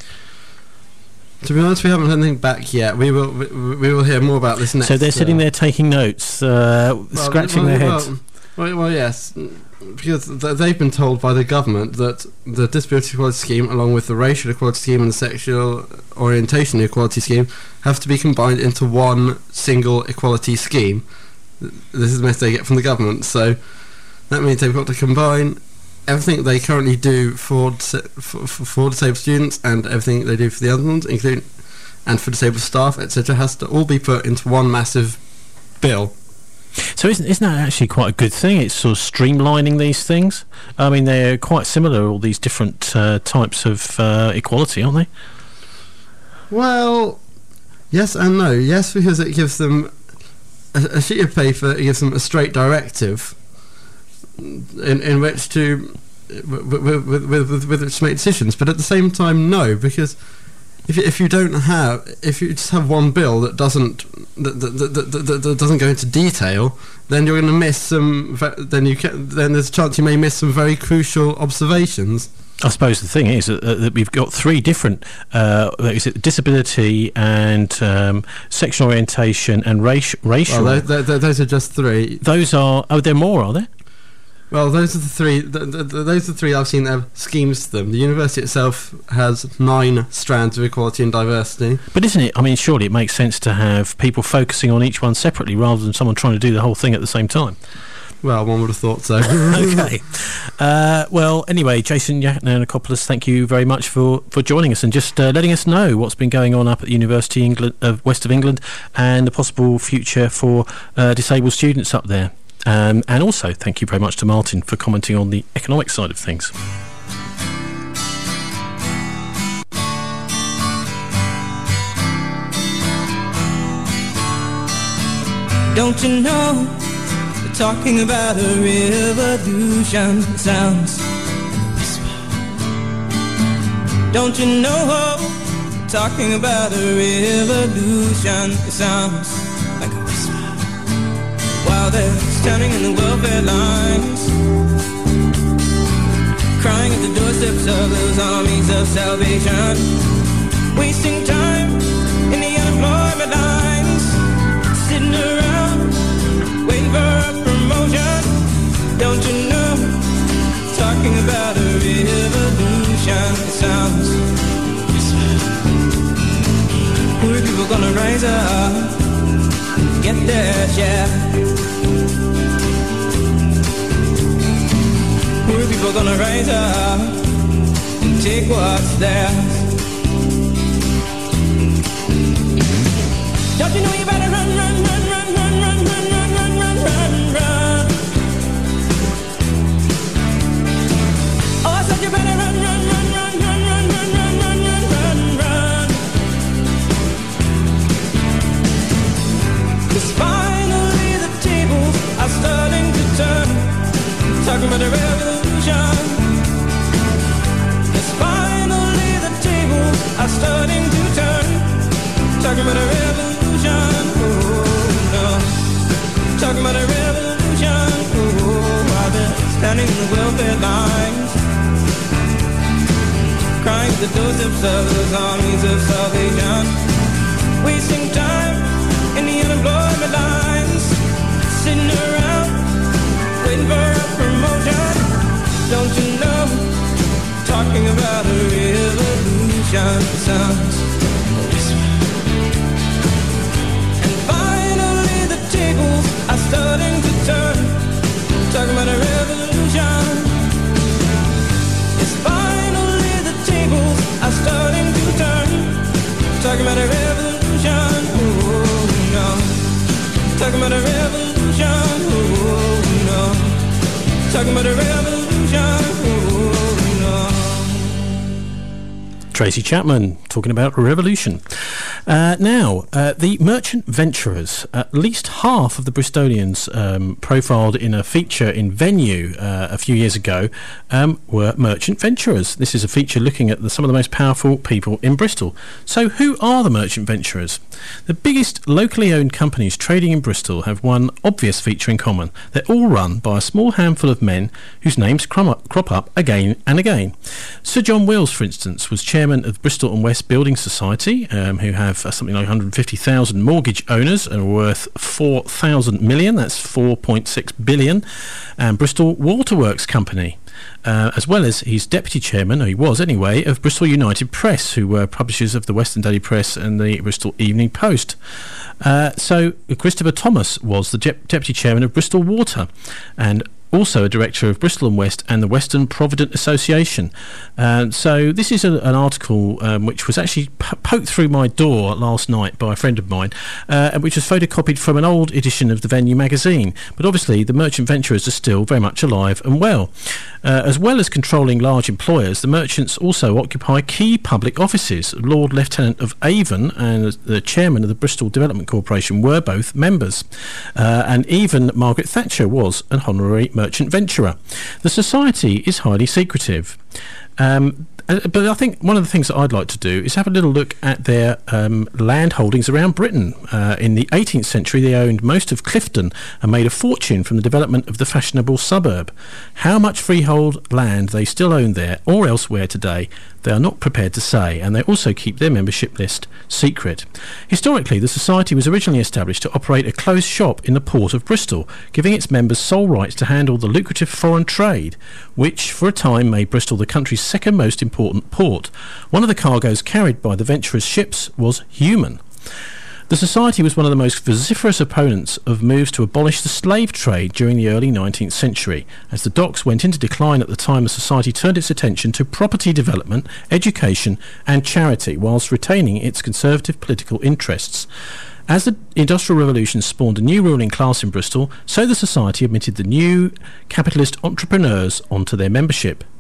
To be honest, we haven't heard anything back yet. We will hear more about this next. So they're sitting there taking notes, scratching their heads. Well, yes, because they've been told by the government that the Disability Equality Scheme, along with the Racial Equality Scheme and the Sexual Orientation Equality Scheme, have to be combined into one single equality scheme. This is the message they get from the government. So that means they've got to combine everything they currently do for disabled students and everything they do for the other ones, including and for disabled staff, etc., has to all be put into one massive bill. So isn't that actually quite a good thing? It's sort of streamlining these things. I mean, they're quite similar, all these different types of equality, aren't they? Well, yes and no. Yes, because it gives them a sheet of paper, it gives them a straight directive in which to with which to make decisions. But at the same time, no, because if you just have one bill that doesn't go into detail, then you're going to miss some. Then there's a chance you may miss some very crucial observations. I suppose the thing is that we've got three different disability and sexual orientation and racial. Well, those are just three. Those are. Oh, there are more, are there? Well, those are the three. Those are the three I've seen that have schemes to them. The university itself has 9 strands of equality and diversity. But isn't it? I mean, surely it makes sense to have people focusing on each one separately rather than someone trying to do the whole thing at the same time. Well, one would have thought so. Okay. Well, anyway, Jason Yiannakopoulos, thank you very much for joining us and just letting us know what's been going on up at the University of West of England and the possible future for disabled students up there. And also, thank you very much to Martin for commenting on the economic side of things. Don't you know, they're talking about a revolution. It sounds like a whisper Don't you know, talking about a revolution, it sounds like a whisper while they're standing in the welfare lines, crying at the doorsteps of those armies of salvation, wasting time in the unemployment lines, sitting around waiting for a promotion. Don't you know, talking about a revolution, it sounds poor people gonna rise up, get their share. Poor people gonna rise up and take what's theirs. Don't you know you better run, run, run, run, run, run, run, run, run, run, run, run. Oh, I said you better run, run, run, run, run, run, run, run, run, run, run, run. 'Cause finally the tables are starting to turn, talking about a revolution. 'Cause finally the tables are starting to turn, talking about a revolution. Oh no, talking about a revolution. Oh, while they're standing in the welfare lines, crying at the doorsteps of those armies of salvation, wasting time in the unemployment lines, sitting around waiting for a promotion. Don't you know, talking about a revolution sounds and finally the tables are starting to turn, talking about a revolution. Yes, finally the tables are starting to turn, talking about a revolution. Oh no, talking about a revolution. Oh no, talking about a revolution. Oh no. Tracy Chapman talking about revolution. Now, the merchant venturers, at least half of the Bristolians profiled in a feature in Venue a few years ago were merchant venturers. This is a feature looking at some of the most powerful people in Bristol. So who are the merchant venturers? The biggest locally owned companies trading in Bristol have one obvious feature in common. They're all run by a small handful of men whose names crop up again and again. Sir John Wills, for instance, was chairman of Bristol and West Building Society, who have something like 150,000 mortgage owners and are worth 4,000 million, that's 4.6 billion, and Bristol Waterworks Company, as well as he's deputy chairman, or he was anyway, of Bristol United Press, who were publishers of the Western Daily Press and the Bristol Evening Post. So Christopher Thomas was the deputy chairman of Bristol Water, and also a director of Bristol and West and the Western Provident Association. So this is an article which was actually poked through my door last night by a friend of mine, which was photocopied from an old edition of the Venue magazine. But obviously the merchant venturers are still very much alive and well. As well as controlling large employers, the merchants also occupy key public offices. Lord Lieutenant of Avon and the chairman of the Bristol Development Corporation were both members. And even Margaret Thatcher was an honorary merchant venturer. The society is highly secretive. But I think one of the things that I'd like to do is have a little look at their land holdings around Britain. In the 18th century, they owned most of Clifton and made a fortune from the development of the fashionable suburb. How much freehold land they still own there or elsewhere today, they are not prepared to say, and they also keep their membership list secret. Historically, the society was originally established to operate a closed shop in the port of Bristol, giving its members sole rights to handle the lucrative foreign trade, which for a time made Bristol the country's second most important port. One of the cargoes carried by the venturers' ships was human. The society was one of the most vociferous opponents of moves to abolish the slave trade during the early 19th century. As the docks went into decline at the time, the society turned its attention to property development, education and charity, whilst retaining its conservative political interests. As the Industrial Revolution spawned a new ruling class in Bristol, so the society admitted the new capitalist entrepreneurs onto their membership.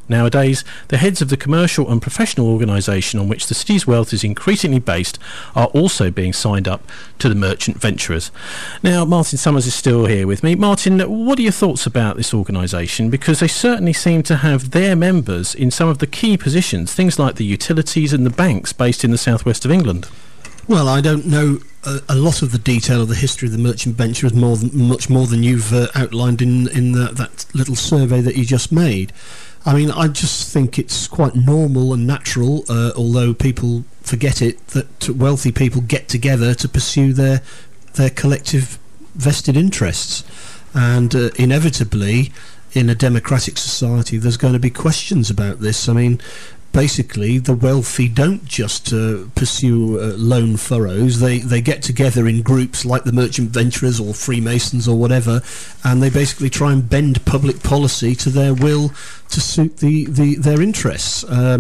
Nowadays, the heads of the commercial and professional organisation on which the city's wealth is increasingly based are also being signed up to the Merchant Venturers. Now, Martin Summers is still here with me. Martin, what are your thoughts about this organisation? Because they certainly seem to have their members in some of the key positions, things like the utilities and the banks based in the southwest of England. Well, I don't know a lot of the detail of the history of the Merchant Venturers, much more than you've outlined in that little survey that you just made. I mean, I just think it's quite normal and natural, although people forget it, that wealthy people get together to pursue their collective vested interests. And inevitably, in a democratic society, there's going to be questions about this. I mean, basically, the wealthy don't just pursue lone furrows. They get together in groups like the Merchant Venturers or Freemasons or whatever, and they basically try and bend public policy to their will to suit their interests.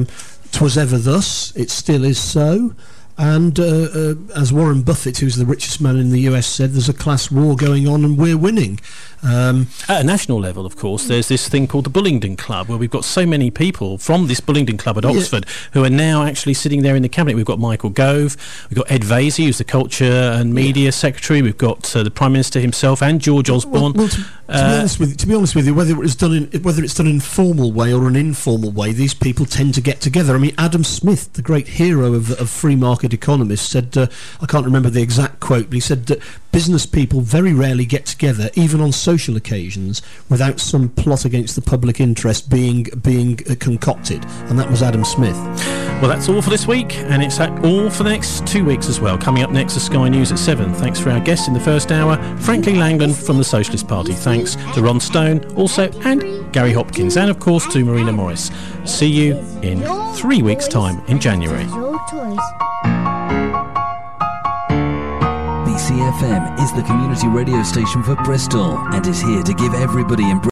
'Twas ever thus, it still is so. And as Warren Buffett, who's the richest man in the US, said, there's a class war going on and we're winning. At a national level, of course, there's this thing called the Bullingdon Club, where we've got so many people from this Bullingdon Club at Oxford who are now actually sitting there in the cabinet. We've got Michael Gove, we've got Ed Vaizey, who's the Culture and Media Secretary, we've got the Prime Minister himself and George Osborne. Well, to be honest with you, whether it's done in a formal way or an informal way, these people tend to get together. I mean, Adam Smith, the great hero of free market economists, said, I can't remember the exact quote, but he said that business people very rarely get together, even on social occasions, without some plot against the public interest being concocted, and that was Adam Smith. Well, that's all for this week, and it's all for the next 2 weeks as well. Coming up next is Sky News at 7. Thanks for our guests in the first hour, Franklin Langland from the Socialist Party. Thanks to Ron Stone, also, and Gary Hopkins, and of course to Marina Morris. See you in 3 weeks' time in January. BCFM is the community radio station for Bristol and is here to give everybody in Bristol